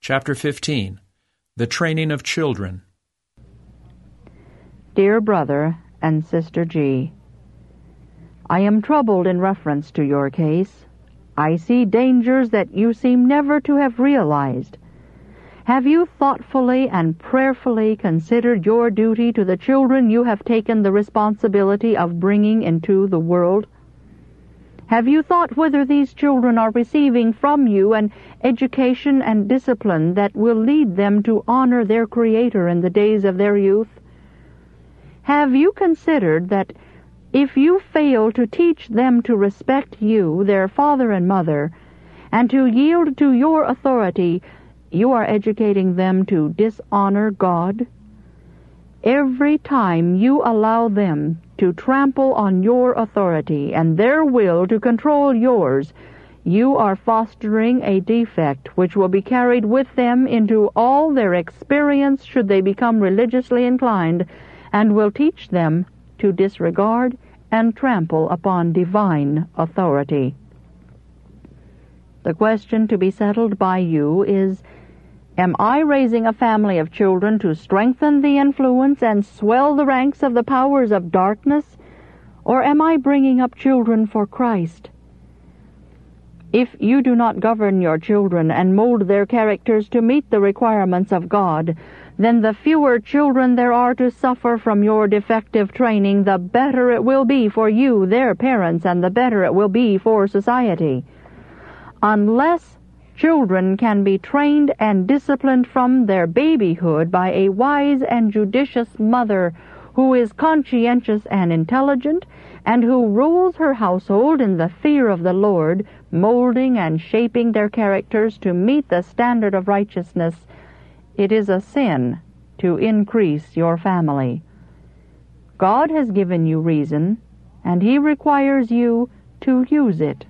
Chapter 15. The Training of Children. Dear Brother and Sister G., I am troubled in reference to your case. I see dangers that you seem never to have realized. Have you thoughtfully and prayerfully considered your duty to the children you have taken the responsibility of bringing into the world? Have you thought whether these children are receiving from you an education and discipline that will lead them to honor their Creator in the days of their youth? Have you considered that if you fail to teach them to respect you, their father and mother, and to yield to your authority, you are educating them to dishonor God? Every time you allow them to trample on your authority and their will to control yours, you are fostering a defect which will be carried with them into all their experience should they become religiously inclined, and will teach them to disregard and trample upon divine authority. The question to be settled by you is, am I raising a family of children to strengthen the influence and swell the ranks of the powers of darkness, or am I bringing up children for Christ? If you do not govern your children and mold their characters to meet the requirements of God, then the fewer children there are to suffer from your defective training, the better it will be for you, their parents, and the better it will be for society. Unless children can be trained and disciplined from their babyhood by a wise and judicious mother who is conscientious and intelligent, and who rules her household in the fear of the Lord, molding and shaping their characters to meet the standard of righteousness, it is a sin to increase your family. God has given you reason, and He requires you to use it.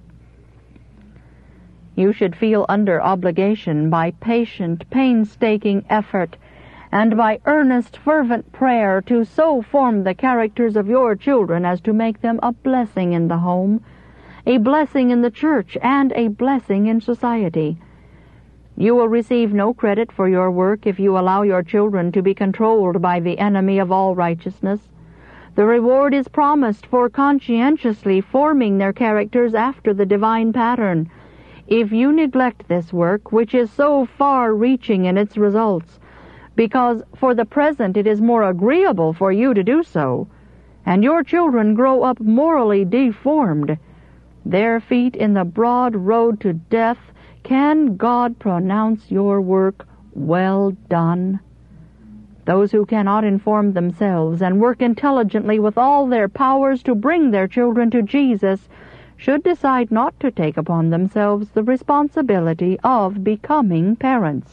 You should feel under obligation by patient, painstaking effort and by earnest, fervent prayer to so form the characters of your children as to make them a blessing in the home, a blessing in the church, and a blessing in society. You will receive no credit for your work if you allow your children to be controlled by the enemy of all righteousness. The reward is promised for conscientiously forming their characters after the divine pattern. If you neglect this work, which is so far-reaching in its results, because for the present it is more agreeable for you to do so, and your children grow up morally deformed, their feet in the broad road to death, can God pronounce your work well done? Those who cannot inform themselves and work intelligently with all their powers to bring their children to Jesus should decide not to take upon themselves the responsibility of becoming parents.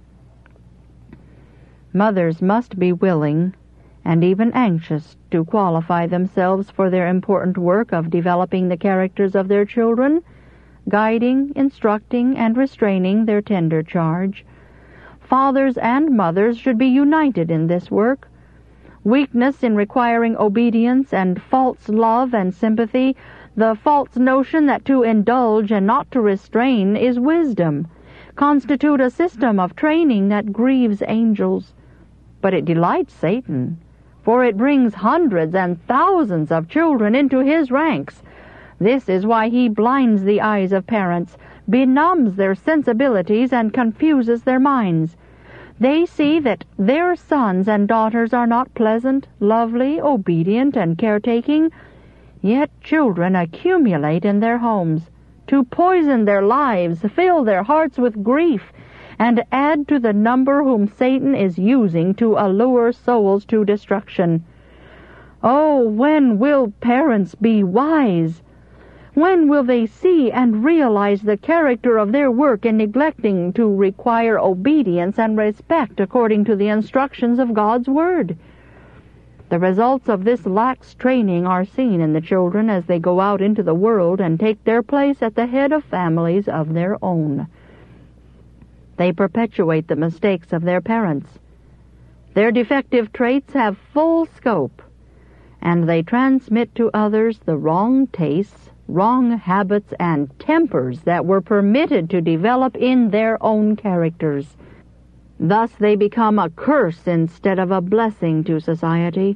Mothers must be willing and even anxious to qualify themselves for their important work of developing the characters of their children, guiding, instructing, and restraining their tender charge. Fathers and mothers should be united in this work. Weakness in requiring obedience and false love and sympathy, the false notion that to indulge and not to restrain is wisdom, constitute a system of training that grieves angels. But it delights Satan, for it brings hundreds and thousands of children into his ranks. This is why he blinds the eyes of parents, benumbs their sensibilities, and confuses their minds. They see that their sons and daughters are not pleasant, lovely, obedient, and caretaking, yet children accumulate in their homes to poison their lives, fill their hearts with grief, and add to the number whom Satan is using to allure souls to destruction. Oh, when will parents be wise? When will they see and realize the character of their work in neglecting to require obedience and respect according to the instructions of God's Word? The results of this lax training are seen in the children as they go out into the world and take their place at the head of families of their own. They perpetuate the mistakes of their parents. Their defective traits have full scope, and they transmit to others the wrong tastes, wrong habits and tempers that were permitted to develop in their own characters. Thus they become a curse instead of a blessing to society.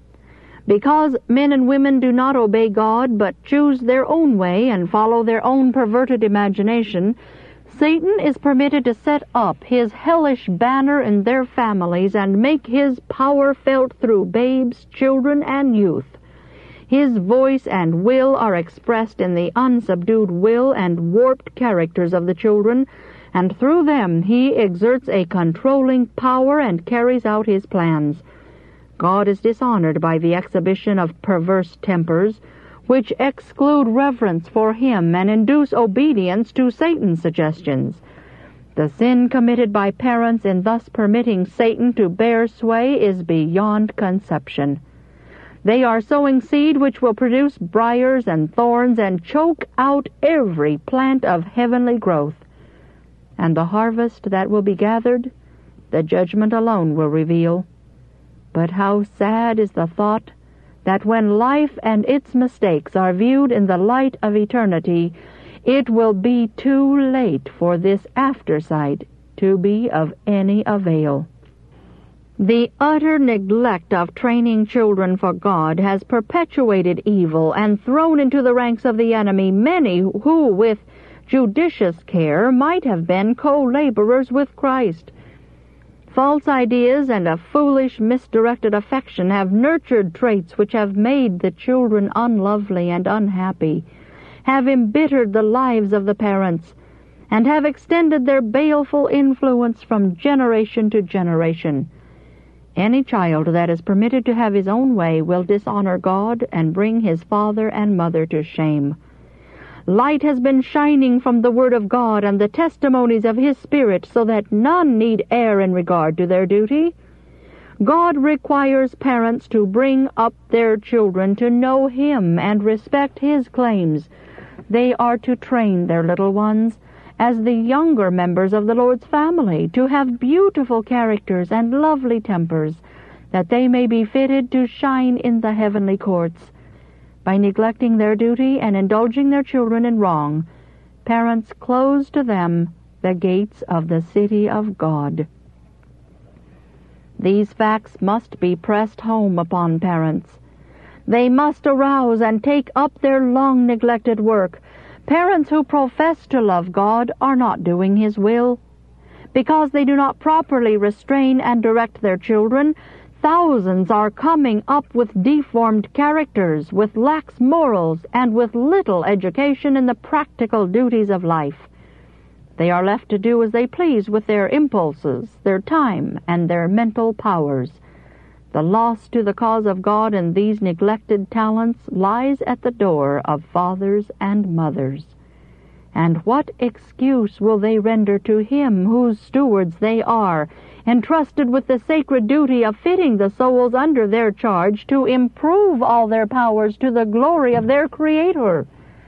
Because men and women do not obey God but choose their own way and follow their own perverted imagination, Satan is permitted to set up his hellish banner in their families and make his power felt through babes, children, and youth. His voice and will are expressed in the unsubdued will and warped characters of the children, and through them he exerts a controlling power and carries out his plans. God is dishonored by the exhibition of perverse tempers, which exclude reverence for him and induce obedience to Satan's suggestions. The sin committed by parents in thus permitting Satan to bear sway is beyond conception. They are sowing seed which will produce briars and thorns and choke out every plant of heavenly growth. And the harvest that will be gathered, the judgment alone will reveal. But how sad is the thought that when life and its mistakes are viewed in the light of eternity, it will be too late for this aftersight to be of any avail. The utter neglect of training children for God has perpetuated evil and thrown into the ranks of the enemy many who, with judicious care, might have been co-laborers with Christ. False ideas and a foolish, misdirected affection have nurtured traits which have made the children unlovely and unhappy, have embittered the lives of the parents, and have extended their baleful influence from generation to generation. Any child that is permitted to have his own way will dishonor God and bring his father and mother to shame. Light has been shining from the Word of God and the testimonies of His Spirit so that none need err in regard to their duty. God requires parents to bring up their children to know Him and respect His claims. They are to train their little ones as the younger members of the Lord's family, to have beautiful characters and lovely tempers, that they may be fitted to shine in the heavenly courts. By neglecting their duty and indulging their children in wrong, parents close to them the gates of the city of God. These facts must be pressed home upon parents. They must arouse and take up their long-neglected work. Parents who profess to love God are not doing His will. Because they do not properly restrain and direct their children, thousands are coming up with deformed characters, with lax morals, and with little education in the practical duties of life. They are left to do as they please with their impulses, their time, and their mental powers. The loss to the cause of God in these neglected talents lies at the door of fathers and mothers. And what excuse will they render to Him whose stewards they are, entrusted with the sacred duty of fitting the souls under their charge to improve all their powers to the glory of their Creator?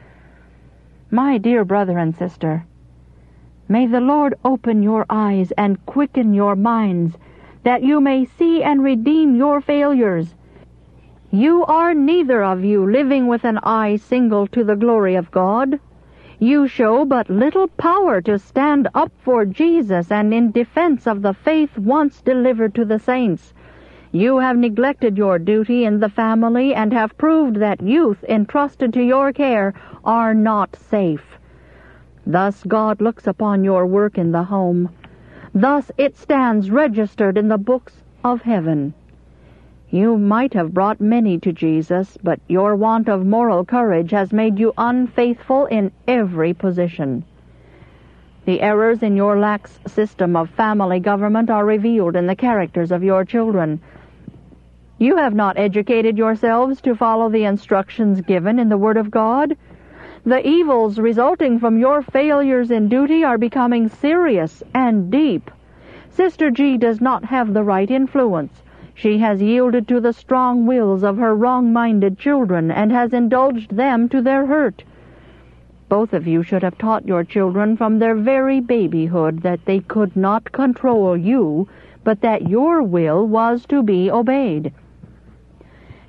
My dear brother and sister, may the Lord open your eyes and quicken your minds, that you may see and redeem your failures. You are neither of you living with an eye single to the glory of God. You show but little power to stand up for Jesus and in defense of the faith once delivered to the saints. You have neglected your duty in the family and have proved that youth entrusted to your care are not safe. Thus God looks upon your work in the home. Thus it stands registered in the books of heaven. You might have brought many to Jesus, but your want of moral courage has made you unfaithful in every position. The errors in your lax system of family government are revealed in the characters of your children. You have not educated yourselves to follow the instructions given in the Word of God. The evils resulting from your failures in duty are becoming serious and deep. Sister G does not have the right influence. She has yielded to the strong wills of her wrong-minded children and has indulged them to their hurt. Both of you should have taught your children from their very babyhood that they could not control you, but that your will was to be obeyed.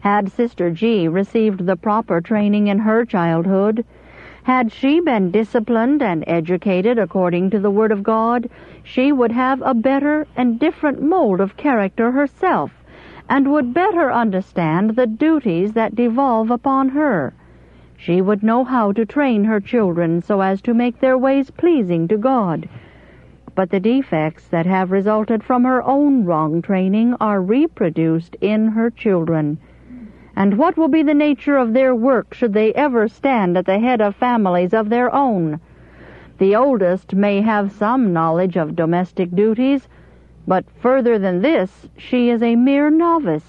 Had Sister G received the proper training in her childhood, had she been disciplined and educated according to the Word of God, she would have a better and different mold of character herself, and would better understand the duties that devolve upon her. She would know how to train her children so as to make their ways pleasing to God. But the defects that have resulted from her own wrong training are reproduced in her children. And what will be the nature of their work should they ever stand at the head of families of their own? The oldest may have some knowledge of domestic duties, but further than this, she is a mere novice.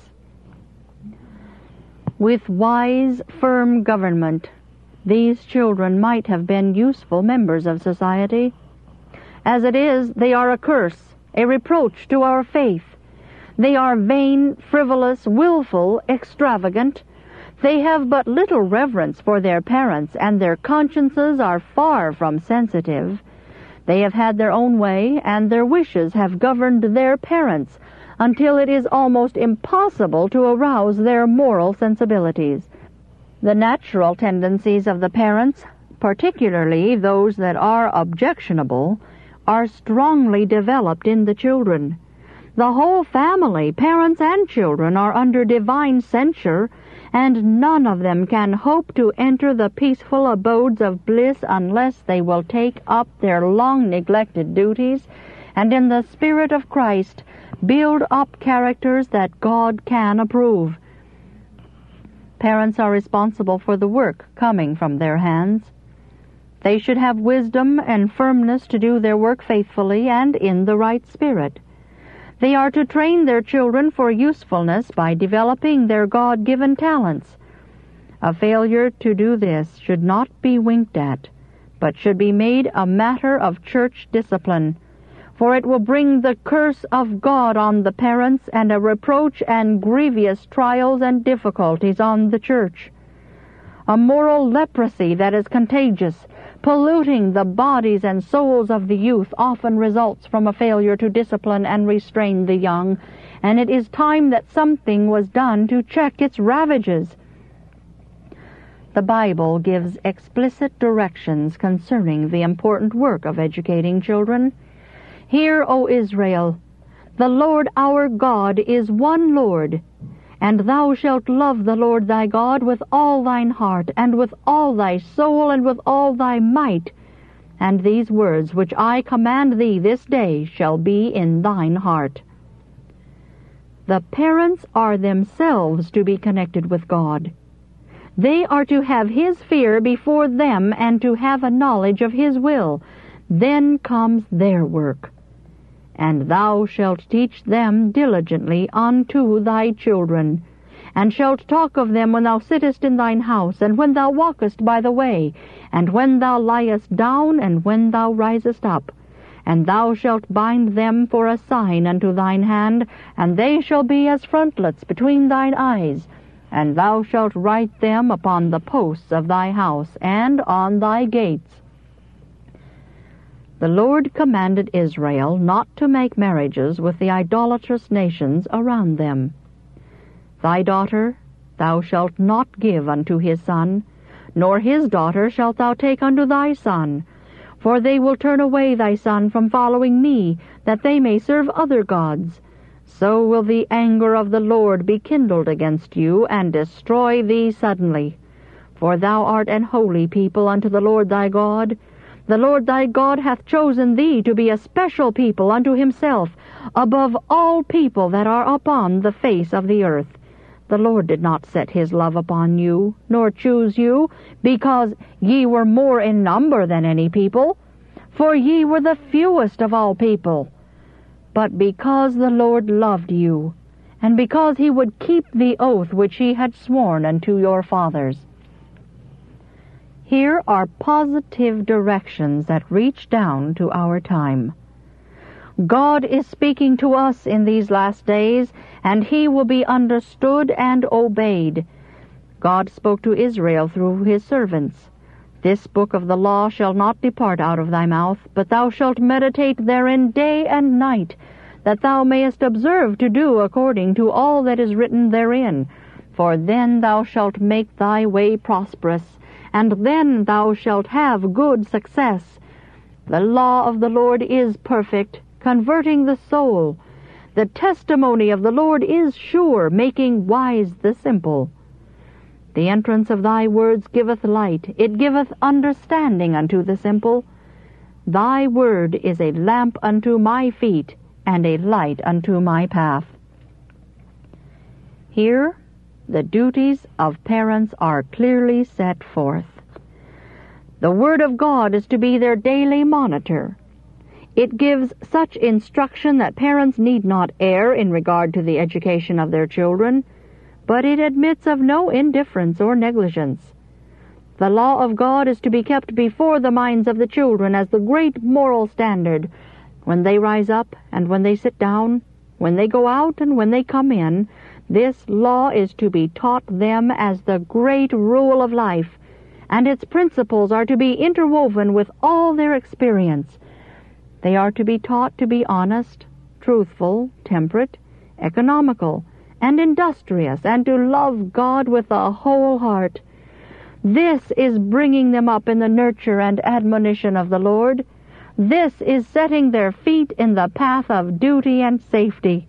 With wise, firm government, these children might have been useful members of society. As it is, they are a curse, a reproach to our faith. They are vain, frivolous, willful, extravagant. They have but little reverence for their parents, and their consciences are far from sensitive. They have had their own way, and their wishes have governed their parents, until it is almost impossible to arouse their moral sensibilities. The natural tendencies of the parents, particularly those that are objectionable, are strongly developed in the children. The whole family, parents and children, are under divine censure, and none of them can hope to enter the peaceful abodes of bliss unless they will take up their long-neglected duties, and in the Spirit of Christ build up characters that God can approve. Parents are responsible for the work coming from their hands. They should have wisdom and firmness to do their work faithfully and in the right spirit. They are to train their children for usefulness by developing their God-given talents. A failure to do this should not be winked at, but should be made a matter of church discipline, for it will bring the curse of God on the parents and a reproach and grievous trials and difficulties on the church. A moral leprosy that is contagious, polluting the bodies and souls of the youth, often results from a failure to discipline and restrain the young, and it is time that something was done to check its ravages. The Bible gives explicit directions concerning the important work of educating children. Hear, O Israel, the Lord our God is one Lord, and thou shalt love the Lord thy God with all thine heart, and with all thy soul, and with all thy might. And these words which I command thee this day shall be in thine heart. The parents are themselves to be connected with God. They are to have His fear before them, and to have a knowledge of His will. Then comes their work. And thou shalt teach them diligently unto thy children, and shalt talk of them when thou sittest in thine house, and when thou walkest by the way, and when thou liest down, and when thou risest up. And thou shalt bind them for a sign unto thine hand, and they shall be as frontlets between thine eyes. And thou shalt write them upon the posts of thy house, and on thy gates. The Lord commanded Israel not to make marriages with the idolatrous nations around them. Thy daughter thou shalt not give unto his son, nor his daughter shalt thou take unto thy son, for they will turn away thy son from following me, that they may serve other gods. So will the anger of the Lord be kindled against you, and destroy thee suddenly. For thou art an holy people unto the Lord thy God. The Lord thy God hath chosen thee to be a special people unto himself, above all people that are upon the face of the earth. The Lord did not set his love upon you, nor choose you, because ye were more in number than any people, for ye were the fewest of all people, but because the Lord loved you, and because he would keep the oath which he had sworn unto your fathers. Here are positive directions that reach down to our time. God is speaking to us in these last days, and he will be understood and obeyed. God spoke to Israel through his servants. This book of the law shall not depart out of thy mouth, but thou shalt meditate therein day and night, that thou mayest observe to do according to all that is written therein. For then thou shalt make thy way prosperous, and then thou shalt have good success. The law of the Lord is perfect, converting the soul. The testimony of the Lord is sure, making wise the simple. The entrance of thy words giveth light, it giveth understanding unto the simple. Thy word is a lamp unto my feet, and a light unto my path. Here, the duties of parents are clearly set forth. The Word of God is to be their daily monitor. It gives such instruction that parents need not err in regard to the education of their children, but it admits of no indifference or negligence. The law of God is to be kept before the minds of the children as the great moral standard, when they rise up and when they sit down, when they go out and when they come in. This law is to be taught them as the great rule of life, and its principles are to be interwoven with all their experience. They are to be taught to be honest, truthful, temperate, economical, and industrious, and to love God with the whole heart. This is bringing them up in the nurture and admonition of the Lord. This is setting their feet in the path of duty and safety.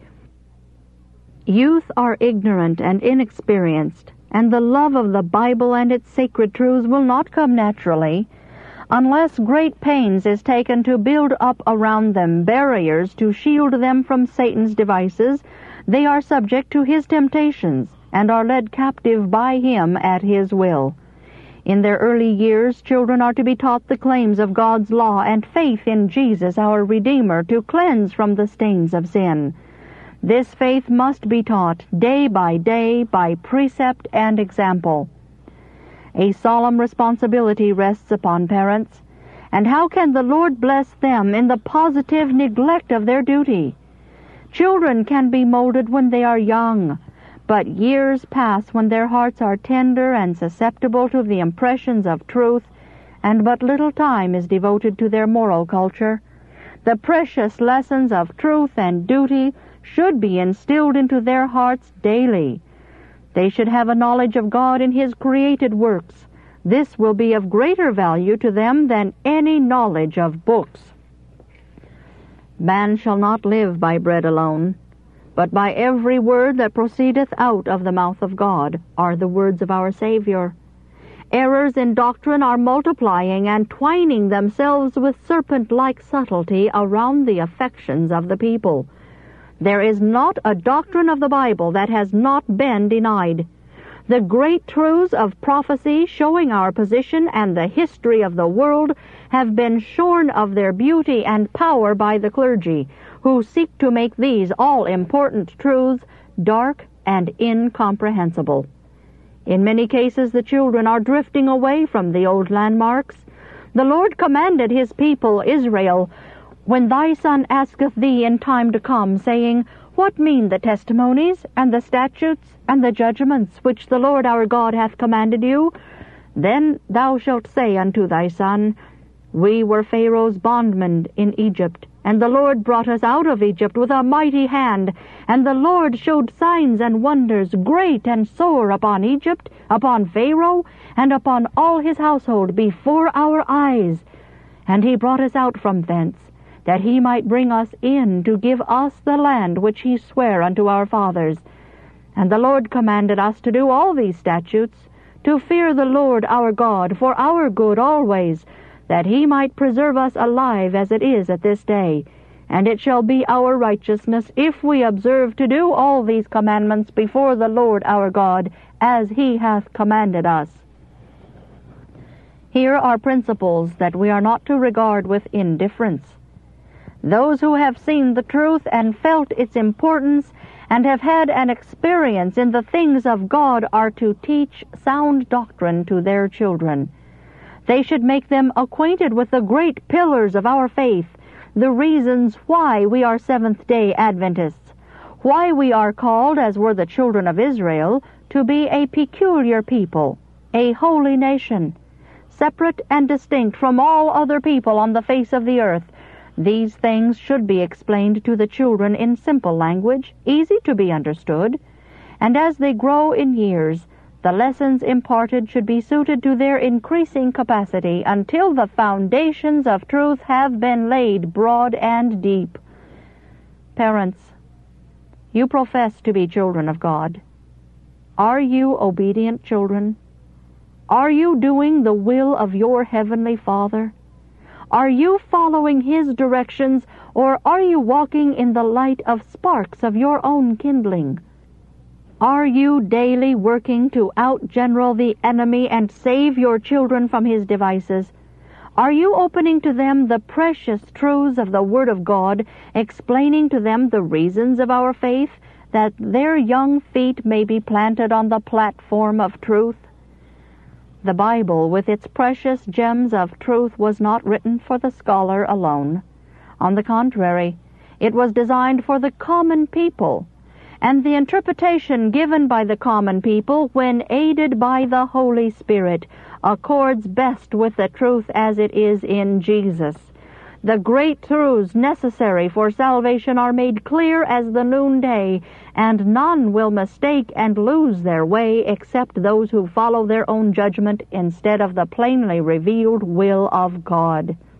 Youth are ignorant and inexperienced, and the love of the Bible and its sacred truths will not come naturally. Unless great pains is taken to build up around them barriers to shield them from Satan's devices, they are subject to his temptations, and are led captive by him at his will. In their early years, children are to be taught the claims of God's law and faith in Jesus, our Redeemer, to cleanse from the stains of sin. This faith must be taught day by precept and example. A solemn responsibility rests upon parents, and how can the Lord bless them in the positive neglect of their duty? Children can be molded when they are young, but years pass when their hearts are tender and susceptible to the impressions of truth, and but little time is devoted to their moral culture. The precious lessons of truth and duty should be instilled into their hearts daily. They should have a knowledge of God in His created works. This will be of greater value to them than any knowledge of books. Man shall not live by bread alone, but by every word that proceedeth out of the mouth of God, are the words of our Savior. Errors in doctrine are multiplying and twining themselves with serpent-like subtlety around the affections of the people. There is not a doctrine of the Bible that has not been denied. The great truths of prophecy showing our position and the history of the world have been shorn of their beauty and power by the clergy, who seek to make these all-important truths dark and incomprehensible. In many cases the children are drifting away from the old landmarks. The Lord commanded His people Israel, "When thy son asketh thee in time to come, saying, What mean the testimonies, and the statutes, and the judgments, which the Lord our God hath commanded you? Then thou shalt say unto thy son, We were Pharaoh's bondmen in Egypt, and the Lord brought us out of Egypt with a mighty hand, and the Lord showed signs and wonders great and sore upon Egypt, upon Pharaoh, and upon all his household before our eyes. And He brought us out from thence, that He might bring us in to give us the land which He sware unto our fathers. And the Lord commanded us to do all these statutes, to fear the Lord our God for our good always, that He might preserve us alive as it is at this day. And it shall be our righteousness if we observe to do all these commandments before the Lord our God, as He hath commanded us." Here are principles that we are not to regard with indifference. Those who have seen the truth and felt its importance and have had an experience in the things of God are to teach sound doctrine to their children. They should make them acquainted with the great pillars of our faith, the reasons why we are Seventh-day Adventists, why we are called, as were the children of Israel, to be a peculiar people, a holy nation, separate and distinct from all other people on the face of the earth. These things should be explained to the children in simple language, easy to be understood, and as they grow in years, the lessons imparted should be suited to their increasing capacity until the foundations of truth have been laid broad and deep. Parents, you profess to be children of God. Are you obedient children? Are you doing the will of your Heavenly Father? Are you following His directions, or are you walking in the light of sparks of your own kindling? Are you daily working to outgeneral the enemy and save your children from his devices? Are you opening to them the precious truths of the Word of God, explaining to them the reasons of our faith, that their young feet may be planted on the platform of truth? The Bible, with its precious gems of truth, was not written for the scholar alone. On the contrary, it was designed for the common people, and the interpretation given by the common people, when aided by the Holy Spirit, accords best with the truth as it is in Jesus. The great truths necessary for salvation are made clear as the noonday, and none will mistake and lose their way except those who follow their own judgment instead of the plainly revealed will of God.